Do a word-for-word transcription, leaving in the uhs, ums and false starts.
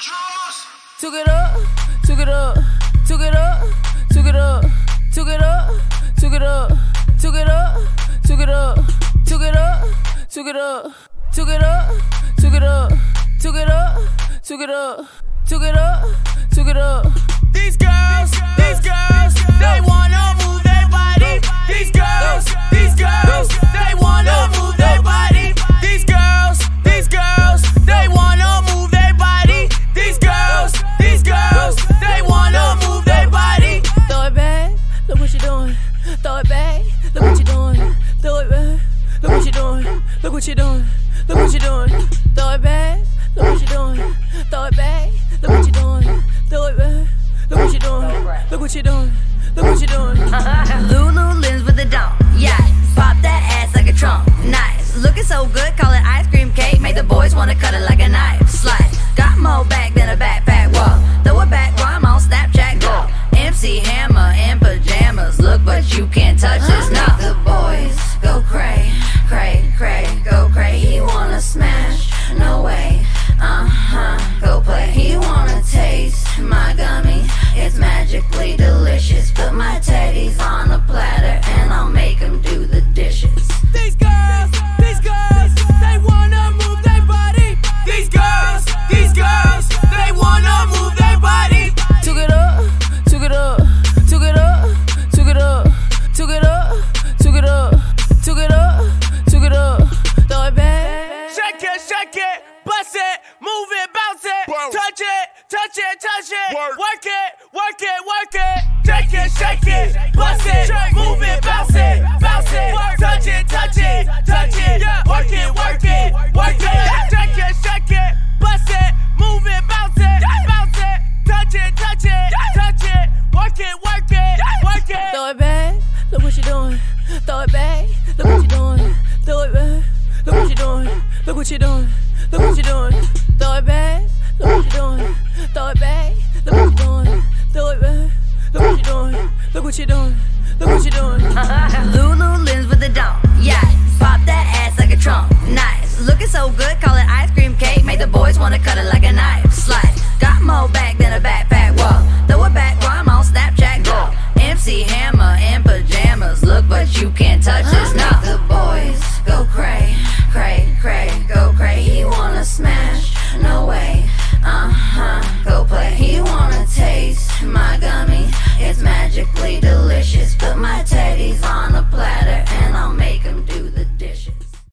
Took it up, took it up, took it up, took it up, took it up, took it up, took it up, took it up, took it up, took it up, took it up, took it up, took it up, took it up, took it up, took it up. These girls, these girls, they wanna move their body. These girls, these girls, they wanna move their body. These girls, these girls, they wanna move their body. These girls, these girls, they wanna move their body. Throw it back, look what you doing. Throw it back, look what you doing. Throw it back, look what you doing. Look what you doing. Look what you doing. Throw it back, look what you doing. Throw it back, look what you doing. Throw it back, look what you doing. Look what you doing. Look what you doing. Lulu Lims with the dome, yeah. Pop that ass like a trunk, nice. Looking so good, call it ice cream cake. Make the boys wanna cut it like a knife. Slice, got more back than a backpack. Whoa, throw it back while I'm on Snapchat. Go, M C Hammer in pajamas. Look, but you can't touch this. No, the boys go cray, cray, cray, go cray. He wanna smash, no way. Uh huh, go play. He wanna taste my gummy. It's magically delicious. Put my teddies on a platter and I'll make him do the dishes. These girls, these girls, they wanna move their body. These girls, these girls, they wanna move their body. Took it up, took it up, took it up, took it up, took it up, took it up, took it up, took it up. Throw it back. Shake it, shake it, bust it, move it, bounce it, touch it, touch it, touch it, work it, work it, work it. Shake it, shake it, bust it, move it, bounce it, bounce it, touch it, touch it, touch it, work it, work it, work it. Shake it, shake it, bust it, move it, bounce it, bounce it, touch it, touch it, touch it, work it, work it, work it. Throw it back, look what you doing. Throw it back, look what you doing. Throw it back, look what you doing. Look what you doing. Look what you doing. Throw it back, look what you doing. Throw it back, look what you doing. Throw it back, look what you doing. Look what you doing. Look what you doing. Lulu Lims with the dome, yeah. Pop that ass like a trunk, nice. Looking so good, call it ice cream cake. Make the boys wanna cut it like a knife. Slice, got more back than a backpack. Whoa, throw it back while I'm on Snapchat. Go, M C Hammer in pajamas. Look, but you can't touch this. No, the